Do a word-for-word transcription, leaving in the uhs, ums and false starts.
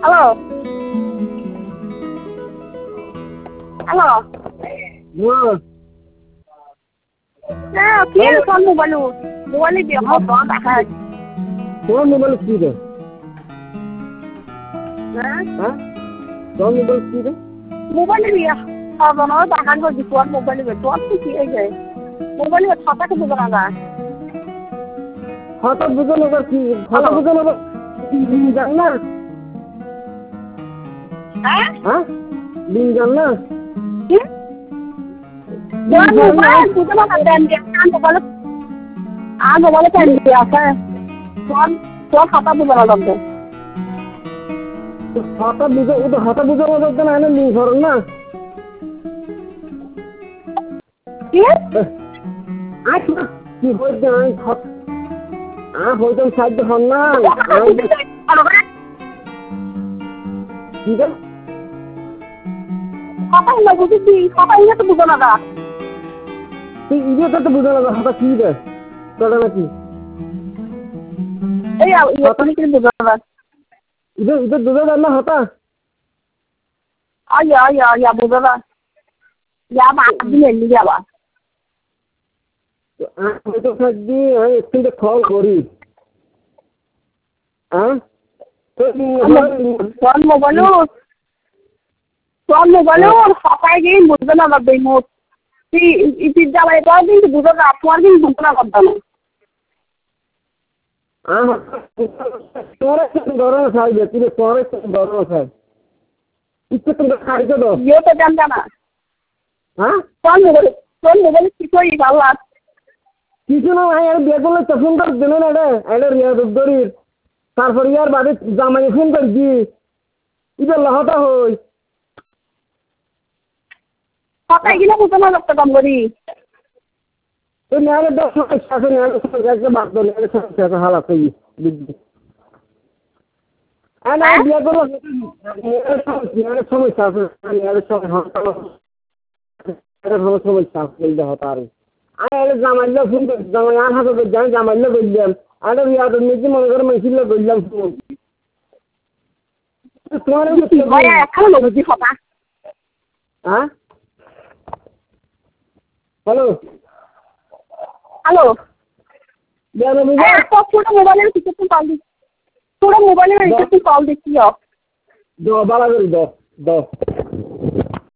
Hello hello হ্যাঁ কি phone mobile মোবাইলে দিয়ে হওয়া দেখা তোমার মোবাইল কি রে? হ্যাঁ হ্যাঁ তোমার মোবাইল কি রে? মোবাইলে দিয়ে হওয়া না দেখা করছি তোর মোবাইলে তোর তো কি হয়ে যায় মোবাইলে ছটাকে বুঝো না হঠাৎ বুঝো না কি হঠাৎ বুঝো না জান না হ্যাঁ হ্যাঁ দিন জান না কি মোবাইল বুঝো না দেন দিয়ে মোবাইল আর মোবাইলে পেন দিয়ে আছে তোর তোর খাতা বুঝো না লাগবে হঠাৎ বুঝো ও তো হঠাৎ বুঝো না লাগবে না এনে লিঙ্ক করেন না কি আচ্ছা কি হইছে আমি হঠাৎ আ হইতাম সাহায্য হন না কি রে কথাই না বুঝেছি কথাই না তো বুঝো না দা তুই ইয়ে তো বুঝো না হঠাৎ কি রে তোরা নাকি এই ইয়ে তুমি কি বুঝো না ইয়ে ইয়ে বুঝো না হঠাৎ আয়া আয়া আয়া বুঝো না ইয়া মা দিলে নিয়ে যাবা আমি তো থাকবি আমি একটু কল করি হ্যাঁ ফোন মোবাইল ফোন মোবাইল সকালে গিয়ে বুঝবে না লাগবে মোট তুই ইতির যাওয়ার পর কিন্তু বুঝো না তোমার কিন্তু বুঝো না করতে না তোর একটু গরম খাইবে তুই তোর একটু গরম খাই ইচ্ছে তুমি খাইতে দাও ইয়ে তো জানতে না হ্যাঁ ফোন মোবাইল ফোন মোবাইল কিছুই ভালো আছে কিছু না ভাই আর বিয়ে করলে তো ফোন করে দিলে না রে এটা রিয়াদ উদ্দরির তারপর ইয়ার বাদে জামাই ফোন করছি ইটা লহতা হই সকালে গেলে বুঝো না লাগতে কম করি তো নেয়ালে দশ সমস্যা আছে নেয়ালে সমস্যা আছে বাদ দো নেয়ালে সমস্যা আছে হালাত হই বুঝলি আর না বিয়ে করলে নেয়ালে সমস্যা আছে নেয়ালে সমস্যা আছে এই দেহ তার আর জামাইলে ফোন জামাই আর হাতে যাই জামাইলে বললাম আরে রিয়াদ নিজে মনে করে মেশিনলে বললাম ফোন তোমার ভাইয়া এখনো বুঝি কথা হ্যাঁ হ্যালো হ্যালো জানো বুঝা একটা ছোট মোবাইলের কিছু কল দিচ্ছি ছোট মোবাইলের কিছু কল দিচ্ছি দ বালা করে দ দ